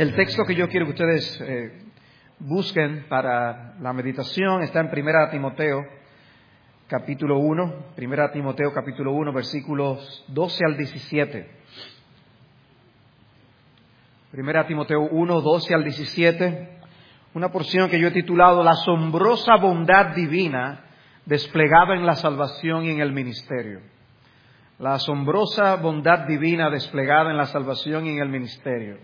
El texto que yo quiero que ustedes busquen para la meditación está en 1 Timoteo, capítulo 1. 1 Timoteo, capítulo 1, versículos 12 al 17. 1 Timoteo 1, 12 al 17. Una porción que yo he titulado La asombrosa bondad divina desplegada en la salvación y en el ministerio. La asombrosa bondad divina desplegada en la salvación y en el ministerio.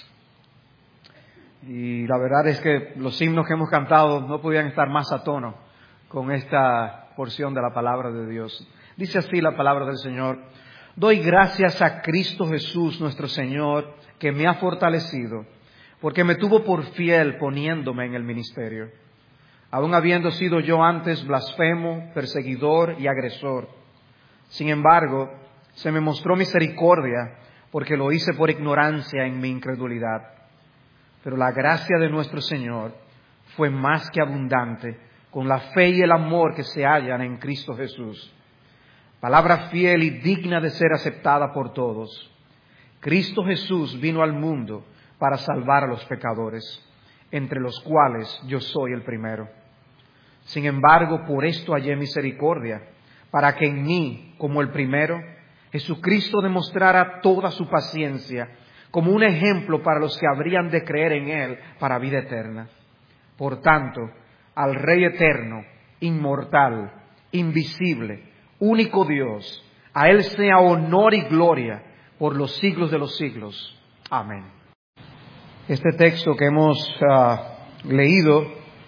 Y la verdad es que los himnos que hemos cantado no podían estar más a tono con esta porción de la palabra de Dios. Dice así la palabra del Señor: doy gracias a Cristo Jesús nuestro Señor, que me ha fortalecido, porque me tuvo por fiel poniéndome en el ministerio, aun habiendo sido yo antes blasfemo, perseguidor y agresor. Sin embargo, se me mostró misericordia, porque lo hice por ignorancia en mi incredulidad. Pero la gracia de nuestro Señor fue más que abundante con la fe y el amor que se hallan en Cristo Jesús. Palabra fiel y digna de ser aceptada por todos. Cristo Jesús vino al mundo para salvar a los pecadores, entre los cuales yo soy el primero. Sin embargo, por esto hallé misericordia, para que en mí, como el primero, Jesucristo demostrara toda su paciencia, como un ejemplo para los que habrían de creer en Él para vida eterna. Por tanto, al Rey eterno, inmortal, invisible, único Dios, a Él sea honor y gloria por los siglos de los siglos. Amén. Este texto que hemos leído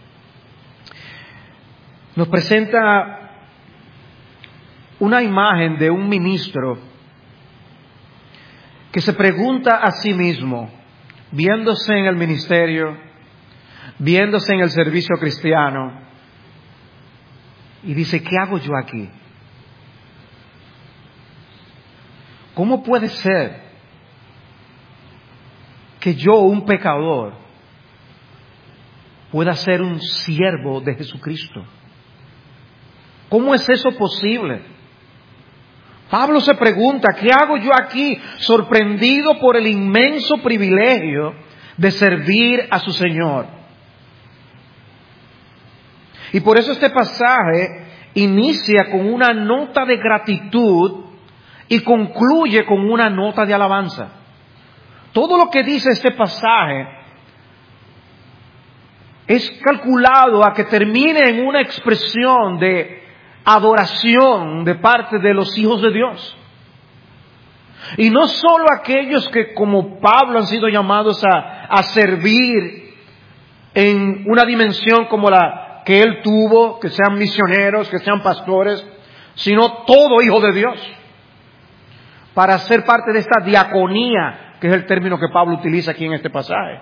nos presenta una imagen de un ministro que se pregunta a sí mismo, viéndose en el ministerio, viéndose en el servicio cristiano, y dice: ¿qué hago yo aquí? ¿Cómo puede ser que yo, un pecador, pueda ser un siervo de Jesucristo? ¿Cómo es eso posible? Pablo se pregunta: ¿qué hago yo aquí? Sorprendido por el inmenso privilegio de servir a su Señor. Y por eso este pasaje inicia con una nota de gratitud y concluye con una nota de alabanza. Todo lo que dice este pasaje es calculado a que termine en una expresión de adoración de parte de los hijos de Dios. Y no solo aquellos que, como Pablo, han sido llamados a servir en una dimensión como la que él tuvo, que sean misioneros, que sean pastores, sino todo hijo de Dios, para ser parte de esta diaconía, que es el término que Pablo utiliza aquí en este pasaje.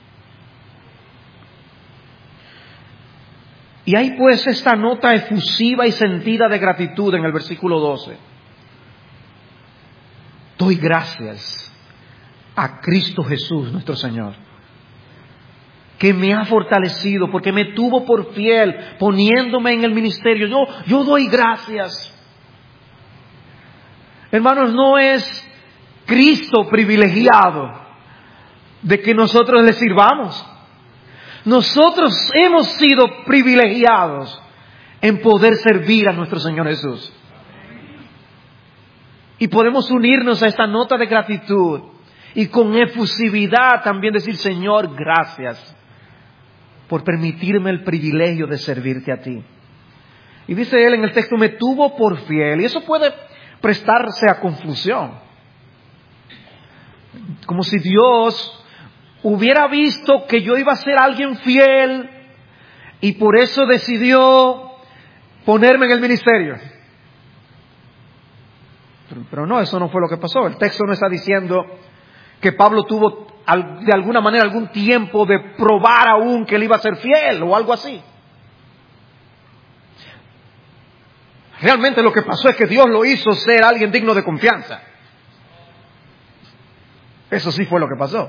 Y hay pues esta nota efusiva y sentida de gratitud en el versículo 12. Doy gracias a Cristo Jesús nuestro Señor, que me ha fortalecido, porque me tuvo por fiel poniéndome en el ministerio. Yo doy gracias. Hermanos, no es Cristo privilegiado de que nosotros le sirvamos. Nosotros hemos sido privilegiados en poder servir a nuestro Señor Jesús. Y podemos unirnos a esta nota de gratitud y con efusividad también decir: Señor, gracias por permitirme el privilegio de servirte a ti. Y dice él en el texto: me tuvo por fiel. Y eso puede prestarse a confusión. Como si Dios hubiera visto que yo iba a ser alguien fiel y por eso decidió ponerme en el ministerio. Pero no, eso no fue lo que pasó. El texto no está diciendo que Pablo tuvo de alguna manera algún tiempo de probar aún que él iba a ser fiel o algo así. Realmente lo que pasó es que Dios lo hizo ser alguien digno de confianza. Eso sí fue lo que pasó.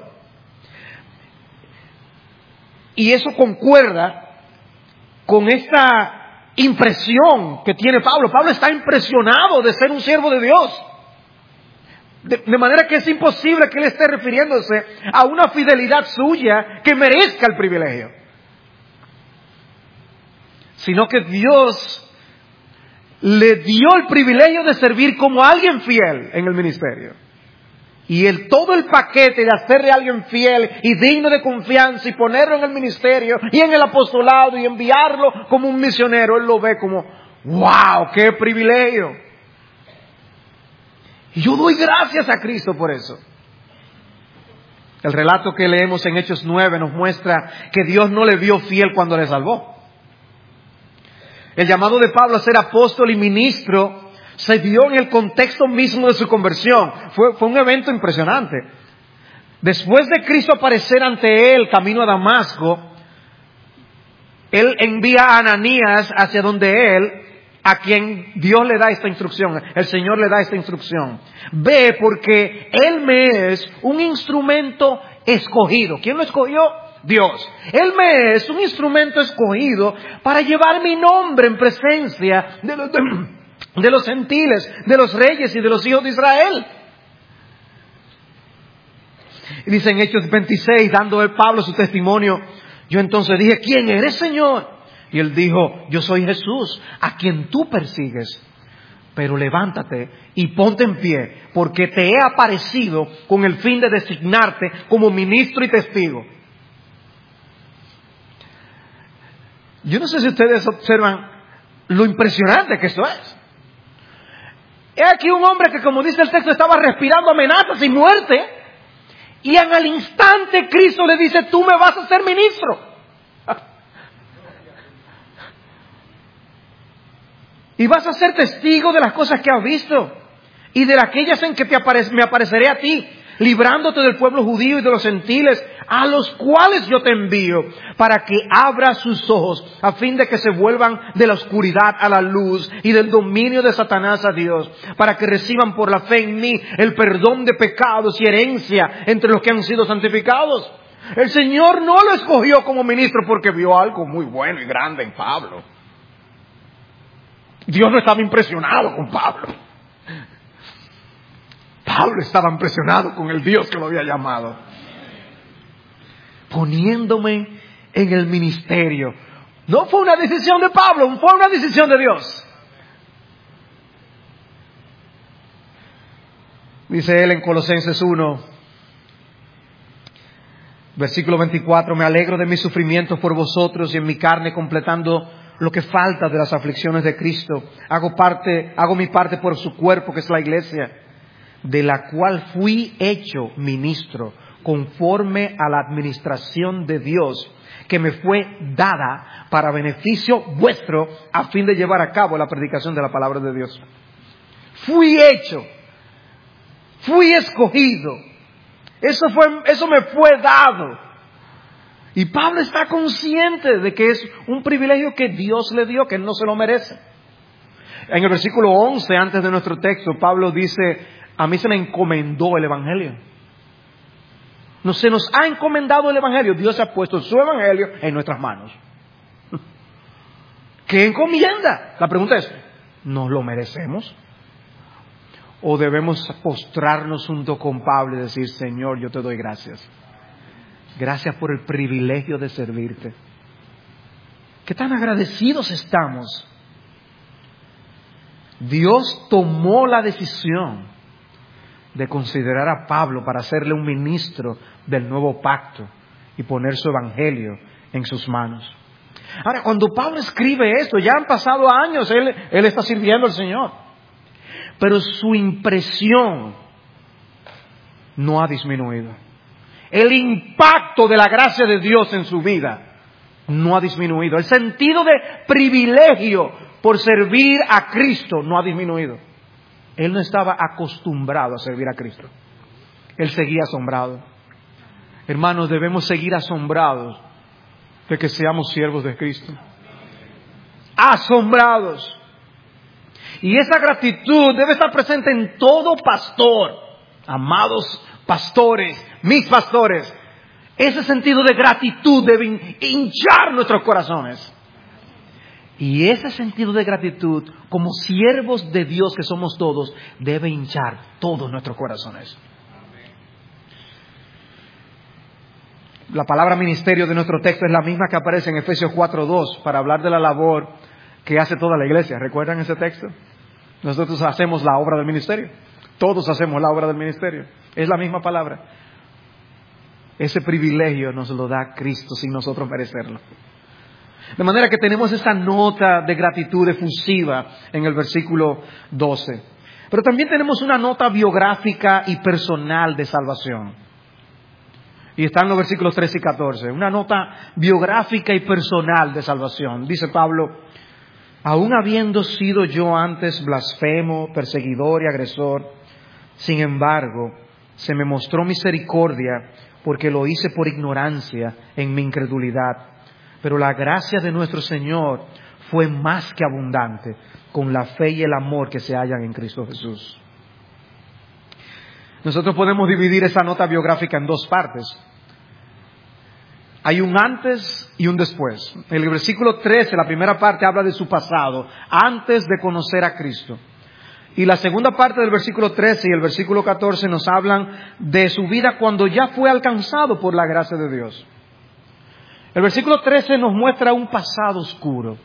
Y eso concuerda con esta impresión que tiene Pablo. Pablo está impresionado de ser un siervo de Dios. De manera que es imposible que Él esté refiriéndose a una fidelidad suya que merezca el privilegio. Sino que Dios le dio el privilegio de servir como alguien fiel en el ministerio. Y todo el paquete de hacerle a alguien fiel y digno de confianza y ponerlo en el ministerio y en el apostolado y enviarlo como un misionero, Él lo ve como, ¡wow! ¡Qué privilegio! Y yo doy gracias a Cristo por eso. El relato que leemos en Hechos 9 nos muestra que Dios no le vio fiel cuando le salvó. El llamado de Pablo a ser apóstol y ministro se dio en el contexto mismo de su conversión. Fue un evento impresionante. Después de Cristo aparecer ante él camino a Damasco, Él envía a Ananías hacia donde él, a quien Dios le da esta instrucción, el Señor le da esta instrucción. Ve, porque Él me es un instrumento escogido. ¿Quién lo escogió? Dios. Él me es un instrumento escogido para llevar mi nombre en presencia de los gentiles, de los reyes y de los hijos de Israel. Y dice en Hechos 26, dando el Pablo su testimonio, yo entonces dije, ¿quién eres, Señor? Y él dijo, yo soy Jesús, a quien tú persigues. Pero levántate y ponte en pie, porque te he aparecido con el fin de designarte como ministro y testigo. Yo no sé si ustedes observan lo impresionante que esto es. He aquí un hombre que, como dice el texto, estaba respirando amenazas y muerte. Y en el instante Cristo le dice, tú me vas a ser ministro. Y vas a ser testigo de las cosas que has visto. Y de aquellas en que me apareceré a ti, librándote del pueblo judío y de los gentiles, a los cuales yo te envío, para que abras sus ojos, a fin de que se vuelvan de la oscuridad a la luz y del dominio de Satanás a Dios, para que reciban por la fe en mí el perdón de pecados y herencia entre los que han sido santificados. El Señor no lo escogió como ministro porque vio algo muy bueno y grande en Pablo. Dios no estaba impresionado con Pablo. Pablo estaba impresionado con el Dios que lo había llamado. Poniéndome en el ministerio. No fue una decisión de Pablo, fue una decisión de Dios. Dice él en Colosenses 1, versículo 24, me alegro de mis sufrimientos por vosotros y en mi carne completando lo que falta de las aflicciones de Cristo. Hago mi parte por su cuerpo, que es la iglesia, de la cual fui hecho ministro, conforme a la administración de Dios, que me fue dada para beneficio vuestro, a fin de llevar a cabo la predicación de la palabra de Dios. Fui hecho, fui escogido, eso me fue dado. Y Pablo está consciente de que es un privilegio que Dios le dio, que él no se lo merece. En el versículo 11, antes de nuestro texto, Pablo dice, a mí se me encomendó el Evangelio. No se nos ha encomendado el Evangelio. Dios ha puesto su Evangelio en nuestras manos. ¿Qué encomienda? La pregunta es, ¿nos lo merecemos? ¿O debemos postrarnos junto con Pablo y decir, Señor, yo te doy gracias? Gracias por el privilegio de servirte. ¿Qué tan agradecidos estamos? Dios tomó la decisión de considerar a Pablo para hacerle un ministro del nuevo pacto y poner su evangelio en sus manos. Ahora, cuando Pablo escribe esto, ya han pasado años, él está sirviendo al Señor. Pero su impresión no ha disminuido. El impacto de la gracia de Dios en su vida no ha disminuido. El sentido de privilegio por servir a Cristo no ha disminuido. Él no estaba acostumbrado a servir a Cristo. Él seguía asombrado. Hermanos, debemos seguir asombrados de que seamos siervos de Cristo. Asombrados. Y esa gratitud debe estar presente en todo pastor. Amados pastores, mis pastores, ese sentido de gratitud debe hinchar nuestros corazones. Y ese sentido de gratitud, como siervos de Dios que somos todos, debe hinchar todos nuestros corazones. La palabra ministerio de nuestro texto es la misma que aparece en Efesios 4:2 para hablar de la labor que hace toda la iglesia. ¿Recuerdan ese texto? Nosotros hacemos la obra del ministerio. Todos hacemos la obra del ministerio. Es la misma palabra. Ese privilegio nos lo da Cristo sin nosotros merecerlo. De manera que tenemos esa nota de gratitud efusiva en el versículo 12. Pero también tenemos una nota biográfica y personal de salvación. Y está en los versículos 13 y 14. Una nota biográfica y personal de salvación. Dice Pablo: aun habiendo sido yo antes blasfemo, perseguidor y agresor, sin embargo, se me mostró misericordia porque lo hice por ignorancia en mi incredulidad. Pero la gracia de nuestro Señor fue más que abundante con la fe y el amor que se hallan en Cristo Jesús. Nosotros podemos dividir esa nota biográfica en dos partes. Hay un antes y un después. En el versículo 13, la primera parte habla de su pasado, antes de conocer a Cristo. Y la segunda parte del versículo 13 y el versículo 14 nos hablan de su vida cuando ya fue alcanzado por la gracia de Dios. El versículo 13 nos muestra un pasado oscuro.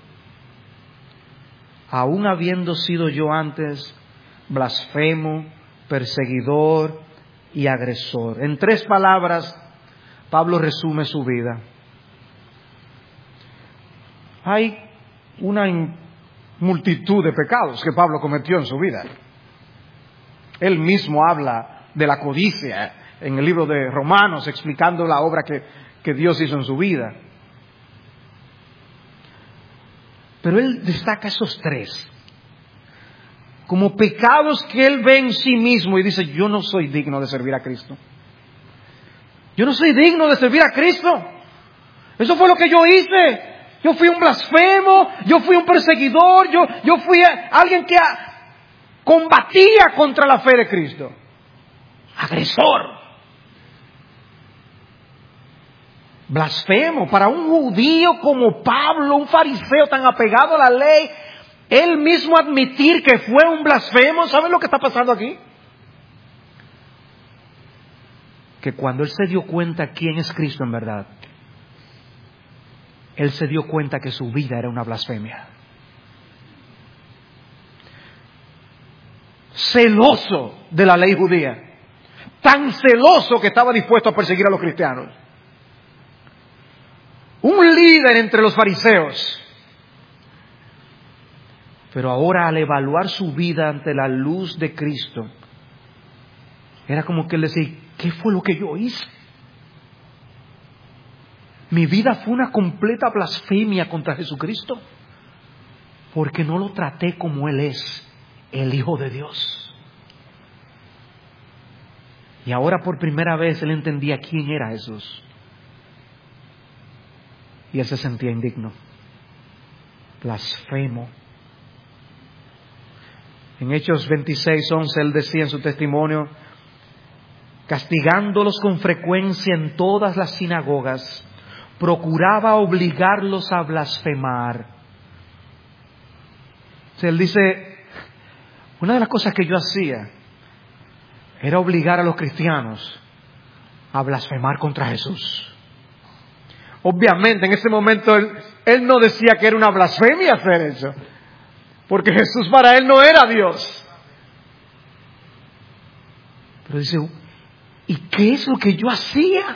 Aún habiendo sido yo antes blasfemo, perseguidor y agresor. En 3 palabras, Pablo resume su vida. Hay una multitud de pecados que Pablo cometió en su vida. Él mismo habla de la codicia en el libro de Romanos, explicando la obra que Dios hizo en su vida. Pero él destaca esos 3 como pecados que él ve en sí mismo y dice: yo no soy digno de servir a Cristo. Yo no soy digno de servir a Cristo. Eso fue lo que yo hice. Yo fui un blasfemo, yo fui un perseguidor, yo fui alguien que combatía contra la fe de Cristo. Agresor. Blasfemo. Para un judío como Pablo, un fariseo tan apegado a la ley, él mismo admitir que fue un blasfemo. ¿Saben lo que está pasando aquí? Que cuando él se dio cuenta quién es Cristo en verdad, él se dio cuenta que su vida era una blasfemia. Celoso de la ley judía, tan celoso que estaba dispuesto a perseguir a los cristianos. Un líder entre los fariseos. Pero ahora, al evaluar su vida ante la luz de Cristo, era como que él decía: ¿qué fue lo que yo hice? Mi vida fue una completa blasfemia contra Jesucristo, porque no lo traté como Él es, el Hijo de Dios. Y ahora por primera vez él entendía quién era Jesús. Y él se sentía indigno, blasfemo. En Hechos 26:11 él decía en su testimonio: castigándolos con frecuencia en todas las sinagogas, procuraba obligarlos a blasfemar. O sea, él dice: una de las cosas que yo hacía era obligar a los cristianos a blasfemar contra Jesús. Obviamente en ese momento él no decía que era una blasfemia hacer eso, porque Jesús para él no era Dios. Pero dice: ¿y qué es lo que yo hacía?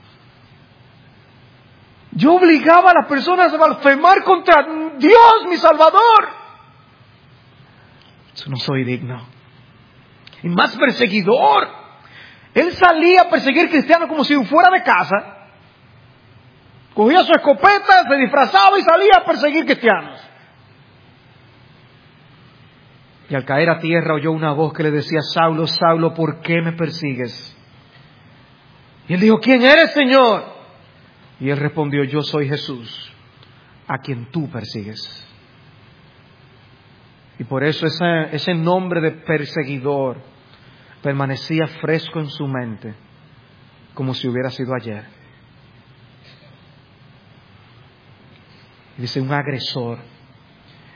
Yo obligaba a las personas a blasfemar contra Dios, mi Salvador. Eso no soy digno. Y más perseguidor. Él salía a perseguir cristianos como si fuera de casa. Cogía su escopeta, se disfrazaba y salía a perseguir cristianos. Y al caer a tierra oyó una voz que le decía: Saulo, Saulo, ¿por qué me persigues? Y él dijo: ¿quién eres, Señor? Y él respondió: yo soy Jesús, a quien tú persigues. Y por eso ese nombre de perseguidor permanecía fresco en su mente, como si hubiera sido ayer. Dice: un agresor.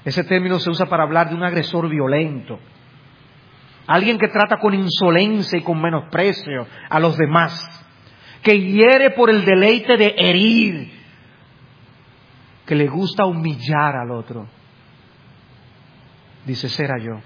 Ese término se usa para hablar de un agresor violento. Alguien que trata con insolencia y con menosprecio a los demás. Que hiere por el deleite de herir. Que le gusta humillar al otro. Dice, ese era yo.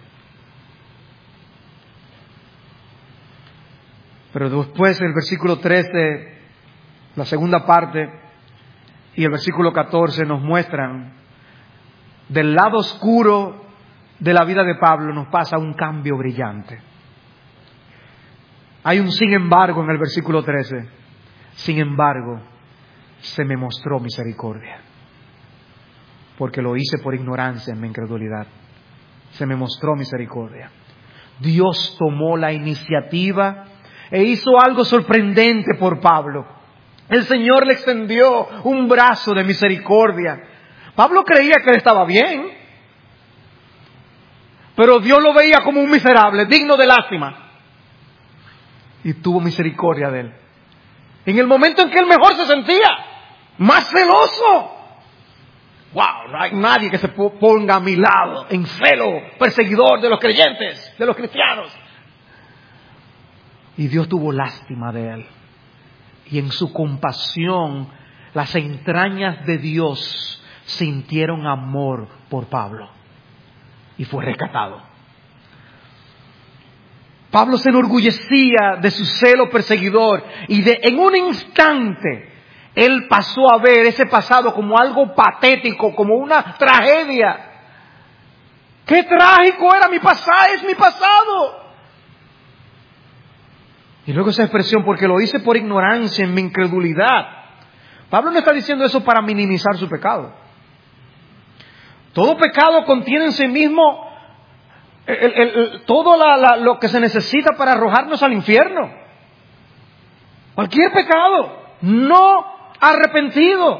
Pero después el versículo 13, la segunda parte, y el versículo 14 nos muestran del lado oscuro de la vida de Pablo nos pasa un cambio brillante. Hay un sin embargo en el versículo 13. Sin embargo, se me mostró misericordia, porque lo hice por ignorancia en mi incredulidad. Se me mostró misericordia. Dios tomó la iniciativa e hizo algo sorprendente por Pablo. El Señor le extendió un brazo de misericordia. Pablo creía que él estaba bien, pero Dios lo veía como un miserable, digno de lástima. Y tuvo misericordia de él. En el momento en que él mejor se sentía, más celoso. ¡Wow! No hay nadie que se ponga a mi lado en celo perseguidor de los creyentes, de los cristianos. Y Dios tuvo lástima de él. Y en su compasión, las entrañas de Dios sintieron amor por Pablo. Y fue rescatado. Pablo se enorgullecía de su celo perseguidor. Y en un instante, él pasó a ver ese pasado como algo patético, como una tragedia. ¡Qué trágico era mi pasado! ¡Es mi pasado! Y luego esa expresión, porque lo hice por ignorancia, en mi incredulidad. Pablo no está diciendo eso para minimizar su pecado. Todo pecado contiene en sí mismo todo lo que se necesita para arrojarnos al infierno. Cualquier pecado no arrepentido,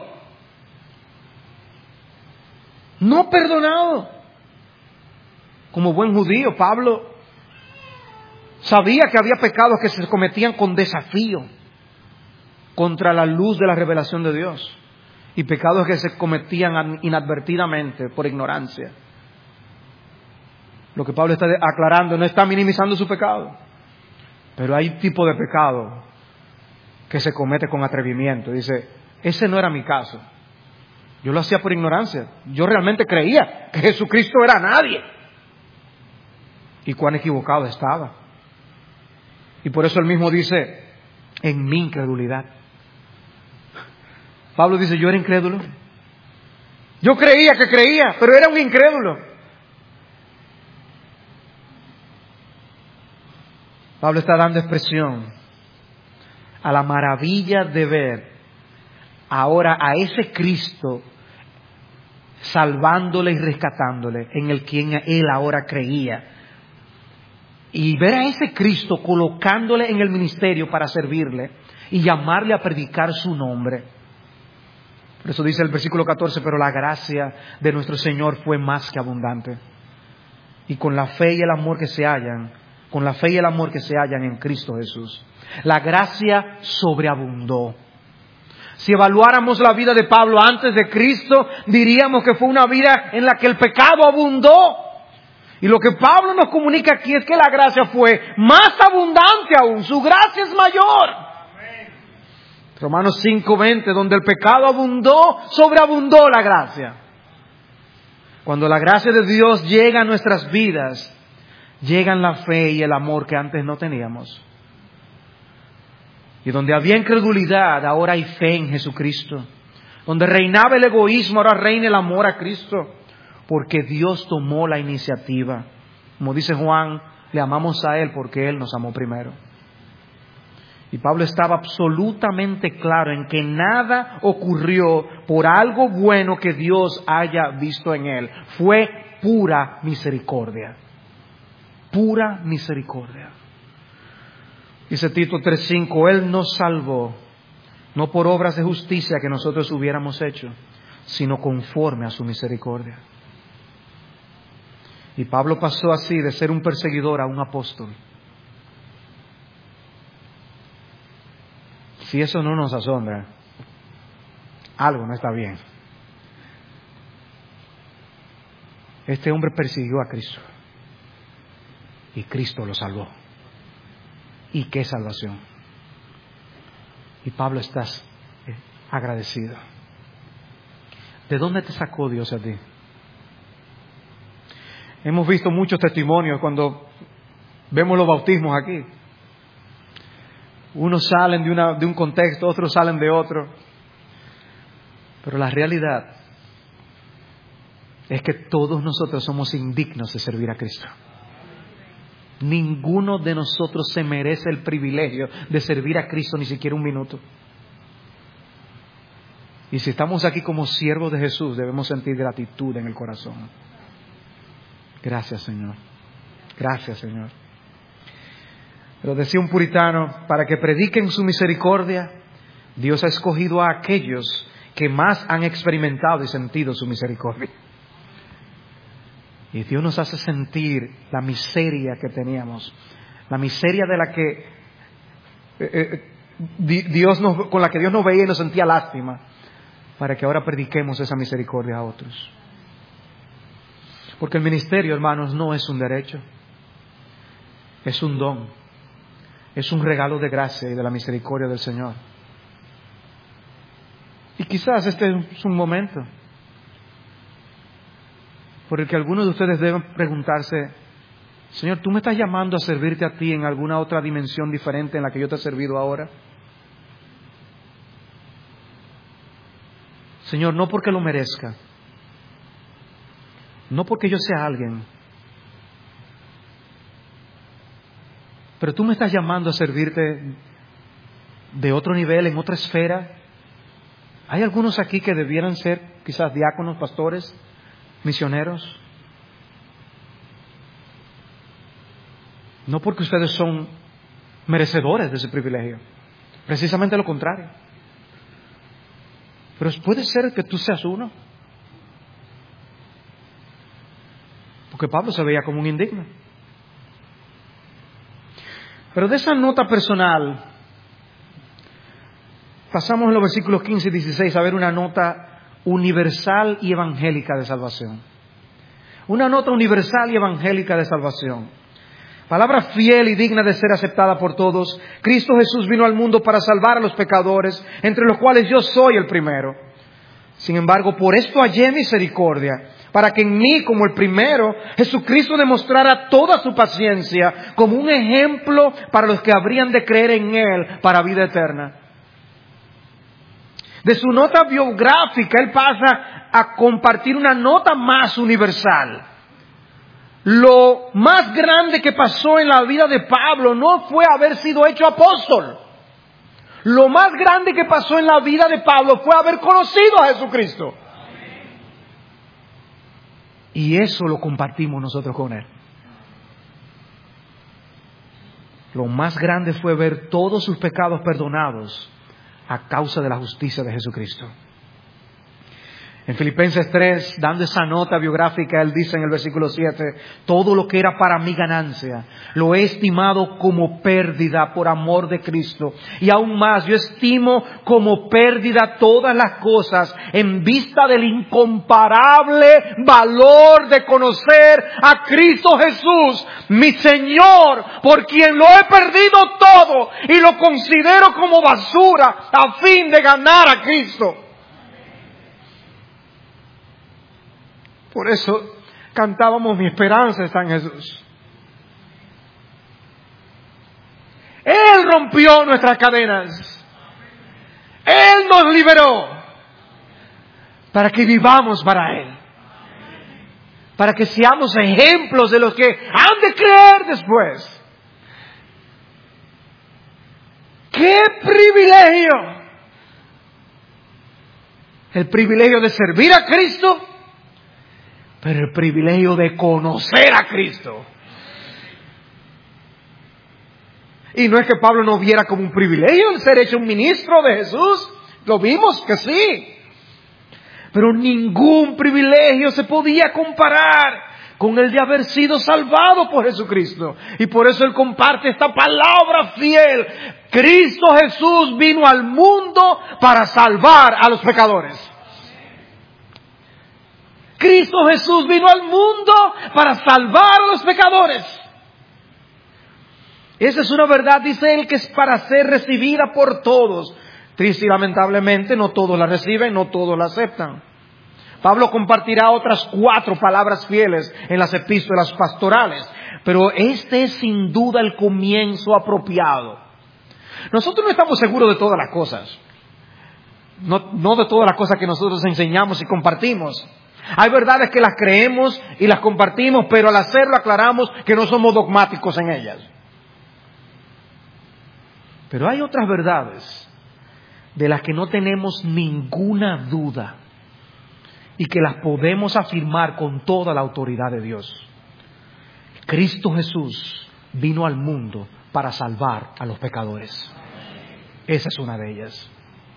no perdonado. Como buen judío, Pablo sabía que había pecados que se cometían con desafío contra la luz de la revelación de Dios y pecados que se cometían inadvertidamente por ignorancia. Lo que Pablo está aclarando, no está minimizando su pecado, pero hay tipo de pecado que se comete con atrevimiento. Dice, ese no era mi caso. Yo lo hacía por ignorancia. Yo realmente creía que Jesucristo era nadie. Y cuán equivocado estaba. Y por eso él mismo dice, en mi incredulidad. Pablo dice, yo era incrédulo. Yo creía que creía, pero era un incrédulo. Pablo está dando expresión a la maravilla de ver ahora a ese Cristo salvándole y rescatándole, en el quien él ahora creía. Y ver a ese Cristo colocándole en el ministerio para servirle y llamarle a predicar su nombre. Por eso dice el versículo 14, pero la gracia de nuestro Señor fue más que abundante. Y con la fe y el amor que se hallan, en Cristo Jesús. La gracia sobreabundó. Si evaluáramos la vida de Pablo antes de Cristo, diríamos que fue una vida en la que el pecado abundó. Y lo que Pablo nos comunica aquí es que la gracia fue más abundante aún. Su gracia es mayor. Amén. Romanos 5:20, donde el pecado abundó, sobreabundó la gracia. Cuando la gracia de Dios llega a nuestras vidas, llegan la fe y el amor que antes no teníamos. Y donde había incredulidad, ahora hay fe en Jesucristo. Donde reinaba el egoísmo, ahora reina el amor a Cristo. Porque Dios tomó la iniciativa. Como dice Juan, le amamos a Él porque Él nos amó primero. Y Pablo estaba absolutamente claro en que nada ocurrió por algo bueno que Dios haya visto en él. Fue pura misericordia. Pura misericordia. Dice Tito 3:5, Él nos salvó, no por obras de justicia que nosotros hubiéramos hecho, sino conforme a su misericordia. Y Pablo pasó así de ser un perseguidor a un apóstol. Si eso no nos asombra, algo no está bien. Este hombre persiguió a Cristo y Cristo lo salvó. ¿Y qué salvación? Y Pablo, estás agradecido. ¿De dónde te sacó Dios a ti? Hemos visto muchos testimonios cuando vemos los bautismos aquí. Unos salen de un contexto, otros salen de otro. Pero la realidad es que todos nosotros somos indignos de servir a Cristo. Ninguno de nosotros se merece el privilegio de servir a Cristo ni siquiera un minuto. Y si estamos aquí como siervos de Jesús, debemos sentir gratitud en el corazón. Gracias, Señor. Gracias, Señor. Pero decía un puritano, para que prediquen su misericordia, Dios ha escogido a aquellos que más han experimentado y sentido su misericordia. Y Dios nos hace sentir la miseria que teníamos, la miseria de la que con la que Dios nos veía y nos sentía lástima, para que ahora prediquemos esa misericordia a otros. Porque el ministerio, hermanos, no es un derecho, es un don, es un regalo de gracia y de la misericordia del Señor. Y quizás este es un momento por el que algunos de ustedes deben preguntarse: Señor, ¿tú me estás llamando a servirte a ti en alguna otra dimensión diferente en la que yo te he servido ahora? Señor, no porque lo merezca, no porque yo sea alguien, pero tú me estás llamando a servirte de otro nivel, en otra esfera. Hay algunos aquí que debieran ser quizás diáconos, pastores, misioneros. No porque ustedes son merecedores de ese privilegio, precisamente lo contrario. Pero puede ser que tú seas uno. Porque Pablo se veía como un indigno. Pero de esa nota personal, pasamos en los versículos 15 y 16 a ver una nota universal y evangélica de salvación. Una nota universal y evangélica de salvación. Palabra fiel y digna de ser aceptada por todos. Cristo Jesús vino al mundo para salvar a los pecadores, entre los cuales yo soy el primero. Sin embargo, por esto hallé misericordia, para que en mí, como el primero, Jesucristo demostrara toda su paciencia como un ejemplo para los que habrían de creer en Él para vida eterna. De su nota biográfica, él pasa a compartir una nota más universal. Lo más grande que pasó en la vida de Pablo no fue haber sido hecho apóstol. Lo más grande que pasó en la vida de Pablo fue haber conocido a Jesucristo. Y eso lo compartimos nosotros con él. Lo más grande fue ver todos sus pecados perdonados a causa de la justicia de Jesucristo. En Filipenses 3, dando esa nota biográfica, él dice en el versículo 7, todo lo que era para mi ganancia, lo he estimado como pérdida por amor de Cristo. Y aún más, yo estimo como pérdida todas las cosas en vista del incomparable valor de conocer a Cristo Jesús, mi Señor, por quien lo he perdido todo y lo considero como basura a fin de ganar a Cristo. Por eso cantábamos: mi esperanza está en Jesús. Él rompió nuestras cadenas. Él nos liberó para que vivamos para Él. Para que seamos ejemplos de los que han de creer después. ¡Qué privilegio! El privilegio de servir a Cristo, pero el privilegio de conocer a Cristo. Y no es que Pablo no viera como un privilegio el ser hecho un ministro de Jesús. Lo vimos que sí. Pero ningún privilegio se podía comparar con el de haber sido salvado por Jesucristo. Y por eso él comparte esta palabra fiel. Cristo Jesús vino al mundo para salvar a los pecadores. Cristo Jesús vino al mundo para salvar a los pecadores. Esa es una verdad, dice él, que es para ser recibida por todos. Triste y lamentablemente no todos la reciben, no todos la aceptan. Pablo compartirá otras 4 palabras fieles en las epístolas pastorales, pero este es sin duda el comienzo apropiado. Nosotros no estamos seguros de todas las cosas, no de todas las cosas que nosotros enseñamos y compartimos. Hay verdades que las creemos y las compartimos, pero al hacerlo aclaramos que no somos dogmáticos en ellas. Pero hay otras verdades de las que no tenemos ninguna duda y que las podemos afirmar con toda la autoridad de Dios. Cristo Jesús vino al mundo para salvar a los pecadores. Esa es una de ellas.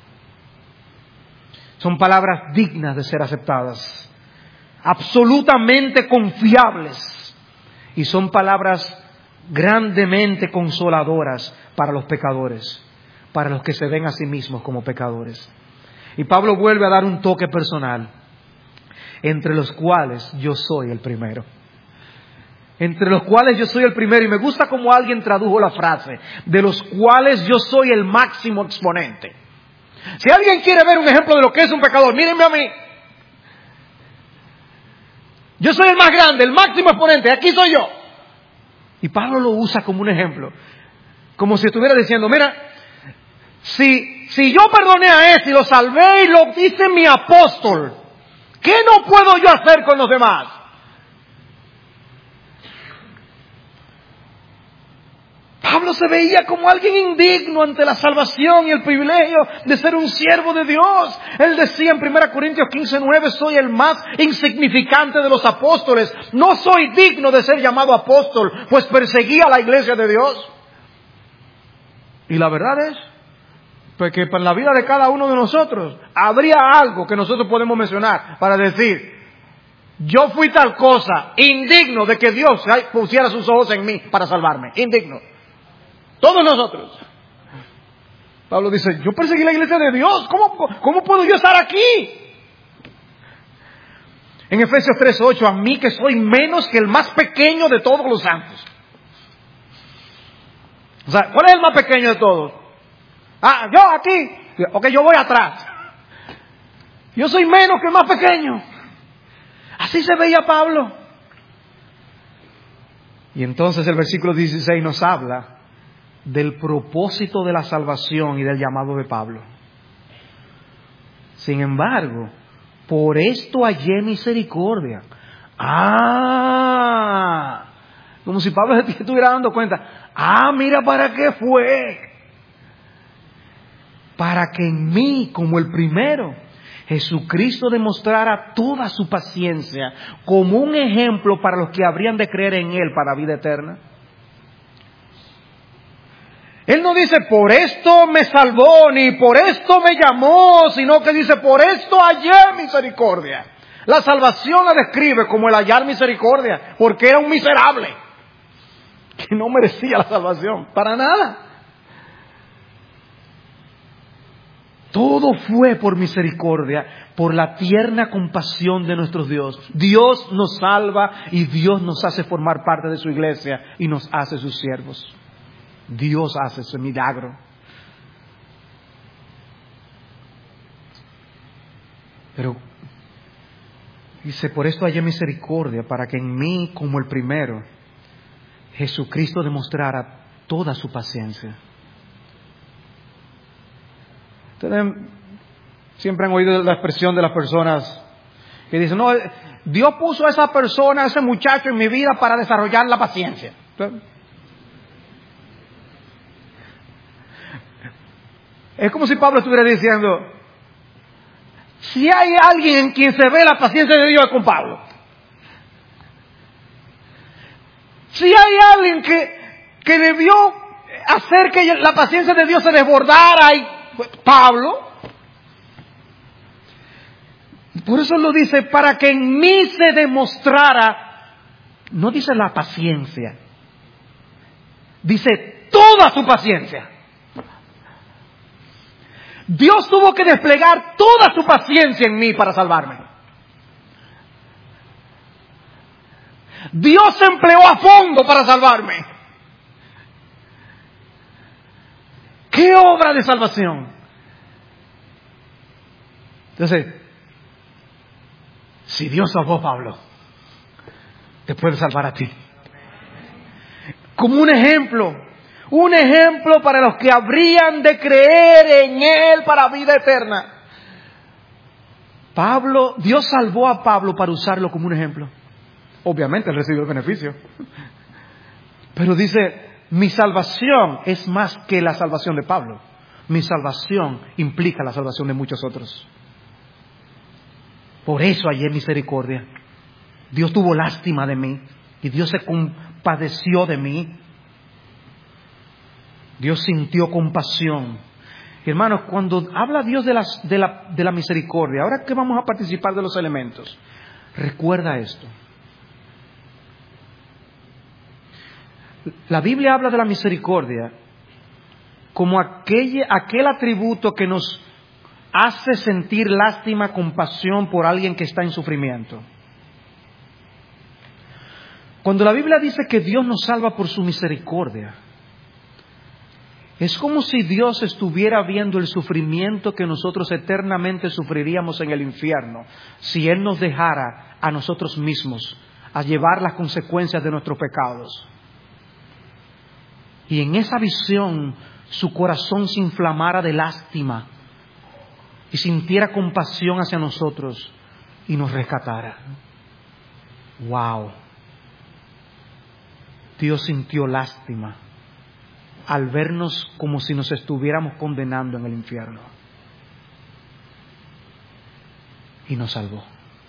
Son palabras dignas de ser aceptadas, absolutamente confiables, y son palabras grandemente consoladoras para los pecadores, para los que se ven a sí mismos como pecadores. Y Pablo vuelve a dar un toque personal, entre los cuales yo soy el primero. Entre los cuales yo soy el primero, y me gusta como alguien tradujo la frase, de los cuales yo soy el máximo exponente. Si alguien quiere ver un ejemplo de lo que es un pecador, mírenme a mí. Yo soy el más grande, el máximo exponente, aquí soy yo. Y Pablo lo usa como un ejemplo, como si estuviera diciendo, mira, si yo perdoné a ese y lo salvé y lo dice mi apóstol, ¿qué no puedo yo hacer con los demás? Pablo se veía como alguien indigno ante la salvación y el privilegio de ser un siervo de Dios. Él decía en 1 Corintios 15:9, soy el más insignificante de los apóstoles. No soy digno de ser llamado apóstol, pues perseguía a la iglesia de Dios. Y la verdad es pues que en la vida de cada uno de nosotros habría algo que nosotros podemos mencionar para decir, yo fui tal cosa, indigno de que Dios pusiera sus ojos en mí para salvarme, indigno. Todos nosotros. Pablo dice, yo perseguí la iglesia de Dios, ¿cómo puedo yo estar aquí? En Efesios 3:8, a mí que soy menos que el más pequeño de todos los santos. O sea, ¿cuál es el más pequeño de todos? Yo aquí. Ok, yo voy atrás. Yo soy menos que el más pequeño. Así se veía Pablo. Y entonces el versículo 16 nos habla del propósito de la salvación y del llamado de Pablo. Sin embargo, por esto hallé misericordia. Como si Pablo se estuviera dando cuenta. Mira para qué fue. Para que en mí, como el primero, Jesucristo demostrara toda su paciencia como un ejemplo para los que habrían de creer en Él para vida eterna. Él no dice, por esto me salvó, ni por esto me llamó, sino que dice, por esto hallé misericordia. La salvación la describe como el hallar misericordia, porque era un miserable, que no merecía la salvación, para nada. Todo fue por misericordia, por la tierna compasión de nuestro Dios. Dios nos salva y Dios nos hace formar parte de su iglesia y nos hace sus siervos. Dios hace ese milagro. Pero dice, por esto hallé misericordia, para que en mí, como el primero, Jesucristo demostrara toda su paciencia. Ustedes siempre han oído la expresión de las personas que dicen, no, Dios puso a esa persona, a ese muchacho en mi vida para desarrollar la paciencia. Es como si Pablo estuviera diciendo, si hay alguien en quien se ve la paciencia de Dios es con Pablo. Si hay alguien que debió hacer que la paciencia de Dios se desbordara, y Pablo. Por eso lo dice, para que en mí se demostrara, no dice la paciencia, dice toda su paciencia. Dios tuvo que desplegar toda su paciencia en mí para salvarme. Dios se empleó a fondo para salvarme. ¡Qué obra de salvación! Entonces, si Dios salvó a Pablo, te puede salvar a ti. Como un ejemplo para los que habrían de creer en Él para vida eterna. Dios salvó a Pablo para usarlo como un ejemplo. Obviamente él recibió el beneficio. Pero dice, mi salvación es más que la salvación de Pablo. Mi salvación implica la salvación de muchos otros. Por eso hallé misericordia. Dios tuvo lástima de mí y Dios se compadeció de mí. Dios sintió compasión. Hermanos, cuando habla Dios de la misericordia, ahora que vamos a participar de los elementos, recuerda esto. La Biblia habla de la misericordia como aquel atributo que nos hace sentir lástima, compasión por alguien que está en sufrimiento. Cuando la Biblia dice que Dios nos salva por su misericordia, es como si Dios estuviera viendo el sufrimiento que nosotros eternamente sufriríamos en el infierno si Él nos dejara a nosotros mismos a llevar las consecuencias de nuestros pecados. Y en esa visión su corazón se inflamara de lástima y sintiera compasión hacia nosotros y nos rescatara. ¡Wow! Dios sintió lástima al vernos como si nos estuviéramos condenando en el infierno. Y nos salvó.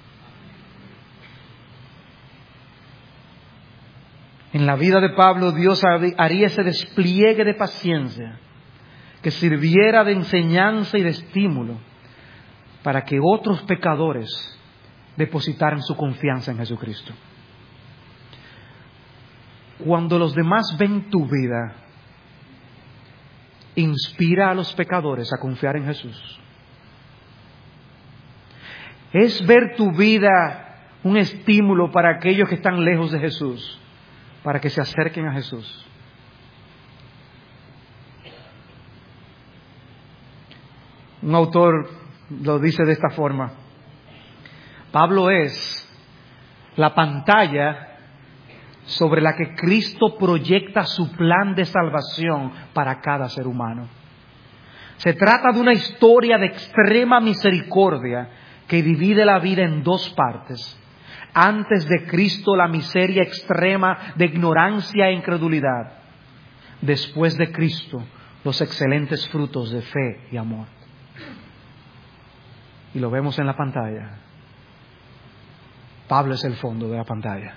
En la vida de Pablo, Dios haría ese despliegue de paciencia que sirviera de enseñanza y de estímulo para que otros pecadores depositaran su confianza en Jesucristo. Cuando los demás ven tu vida, inspira a los pecadores a confiar en Jesús. Es ver tu vida un estímulo para aquellos que están lejos de Jesús, para que se acerquen a Jesús. Un autor lo dice de esta forma: Pablo es la pantalla sobre la que Cristo proyecta su plan de salvación para cada ser humano. Se trata de una historia de extrema misericordia que divide la vida en dos partes. Antes de Cristo, la miseria extrema de ignorancia e incredulidad. Después de Cristo, los excelentes frutos de fe y amor. Y lo vemos en la pantalla. Pablo es el fondo de la pantalla.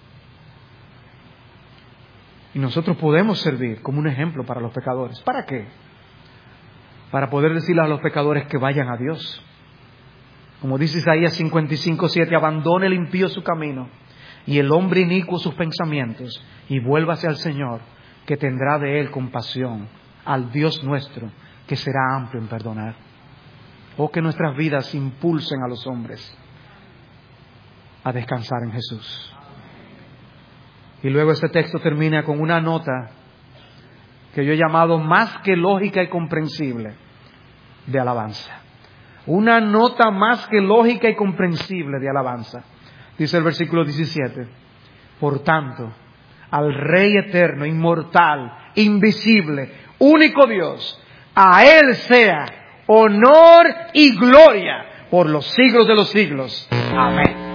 Y nosotros podemos servir como un ejemplo para los pecadores. ¿Para qué? Para poder decirle a los pecadores que vayan a Dios. Como dice Isaías 55:7, abandone el impío su camino y el hombre inicuo sus pensamientos y vuélvase al Señor, que tendrá de él compasión, al Dios nuestro, que será amplio en perdonar. Oh, que nuestras vidas impulsen a los hombres a descansar en Jesús. Y luego este texto termina con una nota que yo he llamado más que lógica y comprensible de alabanza. Una nota más que lógica y comprensible de alabanza. Dice el versículo 17: por tanto, al Rey eterno, inmortal, invisible, único Dios, a Él sea honor y gloria por los siglos de los siglos. Amén.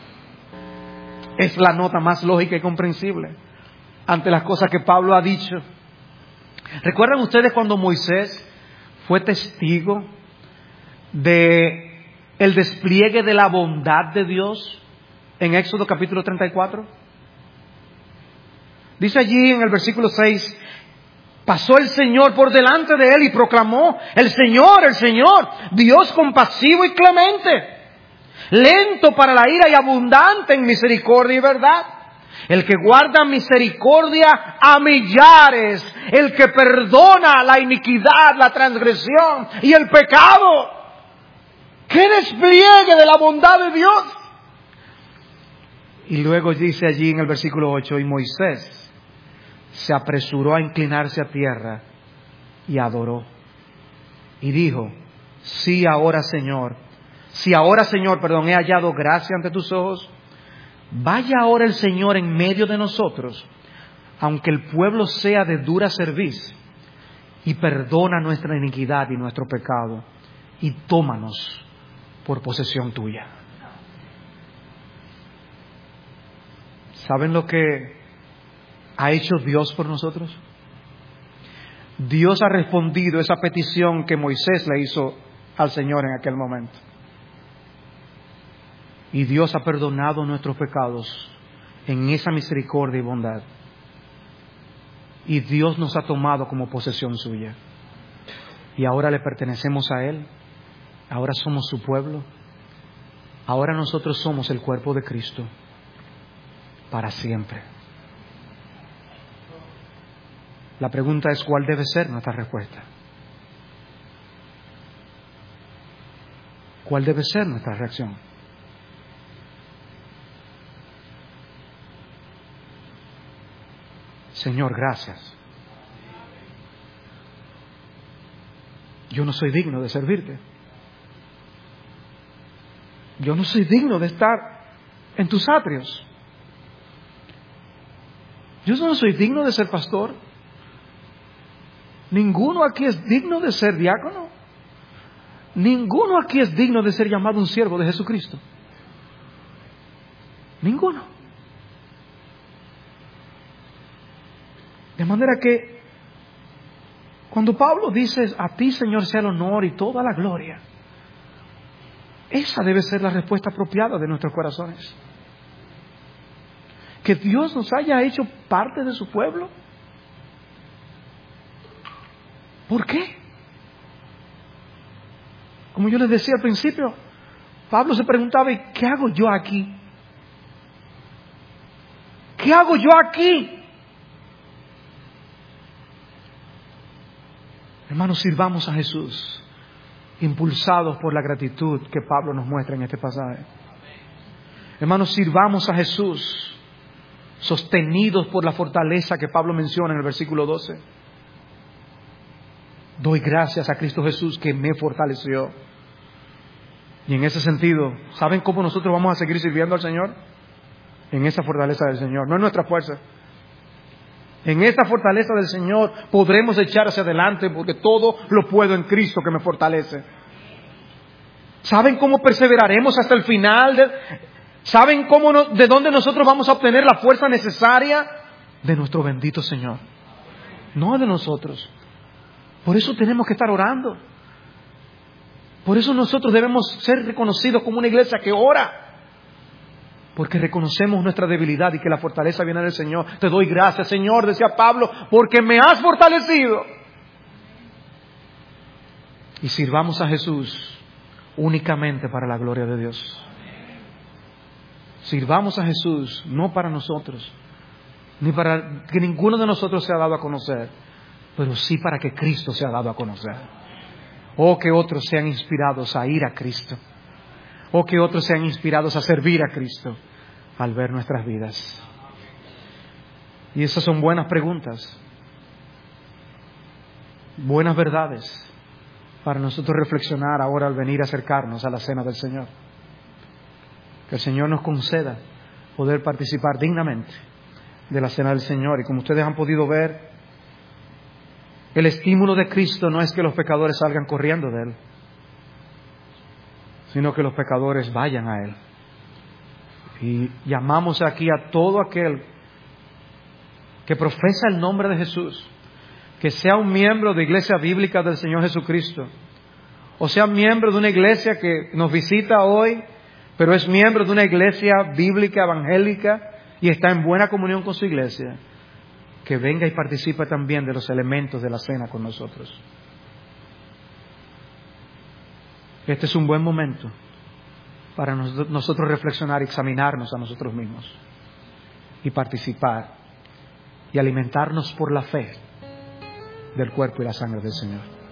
Es la nota más lógica y comprensible ante las cosas que Pablo ha dicho. ¿Recuerdan ustedes cuando Moisés fue testigo de el despliegue de la bondad de Dios en Éxodo capítulo 34? Dice allí en el versículo 6: pasó el Señor por delante de él y proclamó: el Señor, Dios compasivo y clemente, lento para la ira y abundante en misericordia y verdad, el que guarda misericordia a millares, el que perdona la iniquidad, la transgresión y el pecado. ¡Qué despliegue de la bondad de Dios! Y luego dice allí en el versículo 8, y Moisés se apresuró a inclinarse a tierra y adoró. Y dijo, si ahora Señor, he hallado gracia ante tus ojos, vaya ahora el Señor en medio de nosotros, aunque el pueblo sea de dura cerviz, y perdona nuestra iniquidad y nuestro pecado, y tómanos por posesión tuya. ¿Saben lo que ha hecho Dios por nosotros? Dios ha respondido esa petición que Moisés le hizo al Señor en aquel momento. Y Dios ha perdonado nuestros pecados en esa misericordia y bondad. Y Dios nos ha tomado como posesión suya. Y ahora le pertenecemos a Él. Ahora somos su pueblo. Ahora nosotros somos el cuerpo de Cristo para siempre. La pregunta es, ¿cuál debe ser nuestra respuesta? ¿Cuál debe ser nuestra reacción? Señor, gracias. Yo no soy digno de servirte. Yo no soy digno de estar en tus atrios. Yo no soy digno de ser pastor. Ninguno aquí es digno de ser diácono. Ninguno aquí es digno de ser llamado un siervo de Jesucristo. Ninguno. De manera que cuando Pablo dice, a ti Señor sea el honor y toda la gloria, esa debe ser la respuesta apropiada de nuestros corazones. Que Dios nos haya hecho parte de su pueblo. ¿Por qué? Como yo les decía al principio, Pablo se preguntaba, ¿y qué hago yo aquí? ¿Qué hago yo aquí? Hermanos, sirvamos a Jesús, impulsados por la gratitud que Pablo nos muestra en este pasaje. Hermanos, sirvamos a Jesús, sostenidos por la fortaleza que Pablo menciona en el versículo 12. Doy gracias a Cristo Jesús que me fortaleció. Y en ese sentido, ¿saben cómo nosotros vamos a seguir sirviendo al Señor? En esa fortaleza del Señor, no en nuestra fuerza. En esta fortaleza del Señor podremos echar hacia adelante, porque todo lo puedo en Cristo que me fortalece. ¿Saben cómo perseveraremos hasta el final? ¿Saben de dónde nosotros vamos a obtener la fuerza necesaria? De nuestro bendito Señor, no de nosotros. Por eso tenemos que estar orando. Por eso nosotros debemos ser reconocidos como una iglesia que ora. Porque reconocemos nuestra debilidad y que la fortaleza viene del Señor. Te doy gracias, Señor, decía Pablo, porque me has fortalecido. Y sirvamos a Jesús únicamente para la gloria de Dios. Sirvamos a Jesús no para nosotros, ni para que ninguno de nosotros sea dado a conocer, pero sí para que Cristo sea dado a conocer. O que otros sean inspirados a ir a Cristo. O que otros sean inspirados a servir a Cristo al ver nuestras vidas. Y esas son buenas preguntas, buenas verdades para nosotros reflexionar ahora al venir a acercarnos a la cena del Señor. Que el Señor nos conceda poder participar dignamente de la cena del Señor. Y como ustedes han podido ver, el estímulo de Cristo no es que los pecadores salgan corriendo de Él, sino que los pecadores vayan a Él. Y llamamos aquí a todo aquel que profesa el nombre de Jesús, que sea un miembro de Iglesia Bíblica del Señor Jesucristo, o sea miembro de una iglesia que nos visita hoy, pero es miembro de una iglesia bíblica, evangélica, y está en buena comunión con su iglesia, que venga y participe también de los elementos de la cena con nosotros. Este es un buen momento para nosotros reflexionar y examinarnos a nosotros mismos y participar y alimentarnos por la fe del cuerpo y la sangre del Señor.